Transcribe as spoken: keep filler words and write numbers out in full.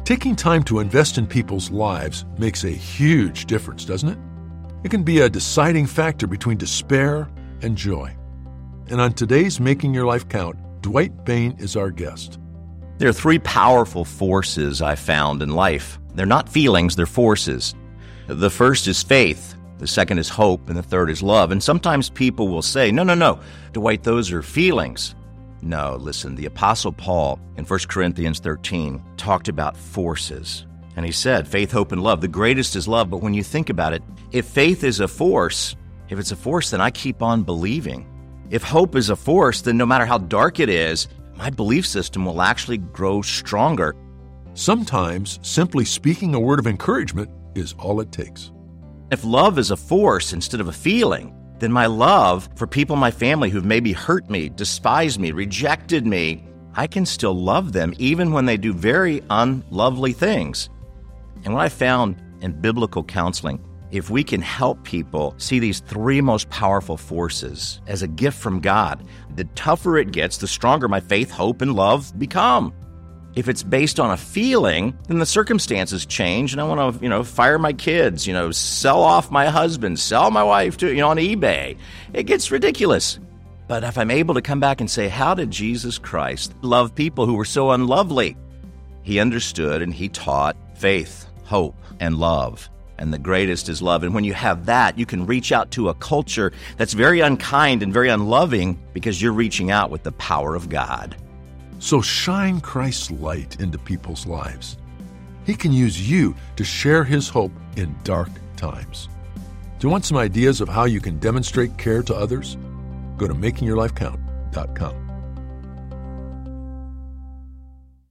Taking time to invest in people's lives makes a huge difference, doesn't it? It can be a deciding factor between despair and joy. And on today's Making Your Life Count, Dwight Bain is our guest. There are three powerful forces I found in life. They're not feelings, they're forces. The first is faith, the second is hope, and the third is love. And sometimes people will say, no, no, no, Dwight, those are feelings. No, listen, the Apostle Paul in First Corinthians thirteen talked about forces. And he said, faith, hope, and love. The greatest is love, but when you think about it, if faith is a force, if it's a force, then I keep on believing. If hope is a force, then no matter how dark it is, my belief system will actually grow stronger. Sometimes simply speaking a word of encouragement is all it takes. If love is a force instead of a feeling, then my love for people in my family who've maybe hurt me, despised me, rejected me, I can still love them even when they do very unlovely things. And what I found in biblical counseling, if we can help people see these three most powerful forces as a gift from God, the tougher it gets, the stronger my faith, hope, and love become. If it's based on a feeling, then the circumstances change, and I want to, you know, fire my kids, you know, sell off my husband, sell my wife to, you know, on eBay. It gets ridiculous. But if I'm able to come back and say, how did Jesus Christ love people who were so unlovely? He understood and he taught faith, hope, and love. And the greatest is love. And when you have that, you can reach out to a culture that's very unkind and very unloving because you're reaching out with the power of God. So shine Christ's light into people's lives. He can use you to share his hope in dark times. Do you want some ideas of how you can demonstrate care to others? Go to making your life count dot com.